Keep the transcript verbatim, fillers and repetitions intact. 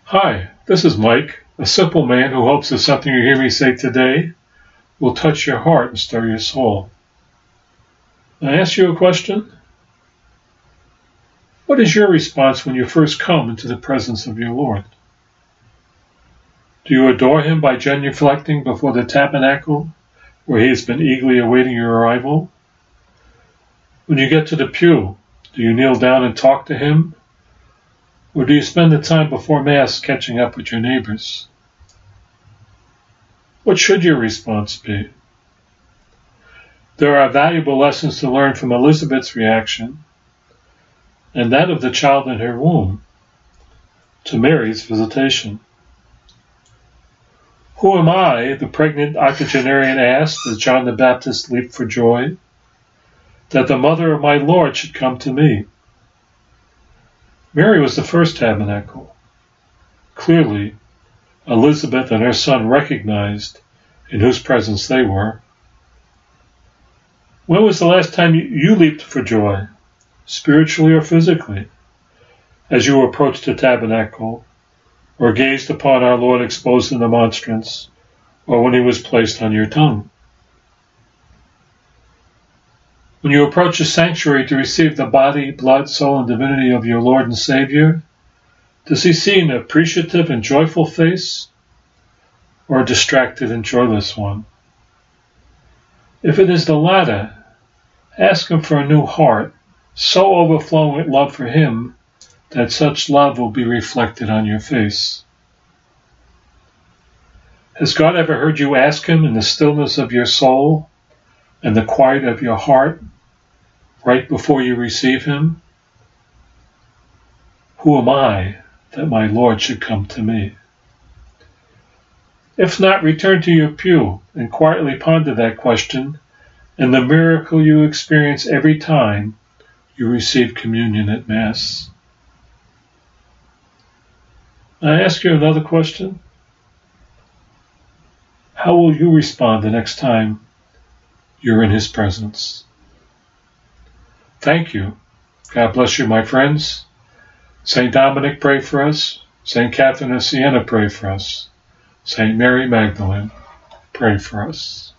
Hi, this is Mike, a simple man who hopes that something you hear me say today will touch your heart and stir your soul. May I ask you a question? What is your response when you first come into the presence of your Lord? Do you adore him by genuflecting before the tabernacle where he has been eagerly awaiting your arrival? When you get to the pew, do you kneel down and talk to him? Or do you spend the time before Mass catching up with your neighbors? What should your response be? There are valuable lessons to learn from Elizabeth's reaction and that of the child in her womb to Mary's visitation. Who am I, the pregnant octogenarian asked as John the Baptist leaped for joy, that the mother of my Lord should come to me? Mary was the first tabernacle. Clearly, Elizabeth and her son recognized in whose presence they were. When was the last time you leaped for joy, spiritually or physically, as you approached the tabernacle, or gazed upon our Lord exposed in the monstrance, or when he was placed on your tongue? When you approach the sanctuary to receive the body, blood, soul, and divinity of your Lord and Savior, does he see an appreciative and joyful face, or a distracted and joyless one? If it is the latter, ask him for a new heart, so overflowing with love for him that such love will be reflected on your face. Has God ever heard you ask him in the stillness of your soul and the quiet of your heart, right before you receive him? Who am I that my Lord should come to me? If not, return to your pew and quietly ponder that question and the miracle you experience every time you receive communion at Mass. I ask you another question. How will you respond the next time you're in his presence? Thank you. God bless you, my friends. Saint Dominic, pray for us. Saint Catherine of Siena, pray for us. Saint Mary Magdalene, pray for us.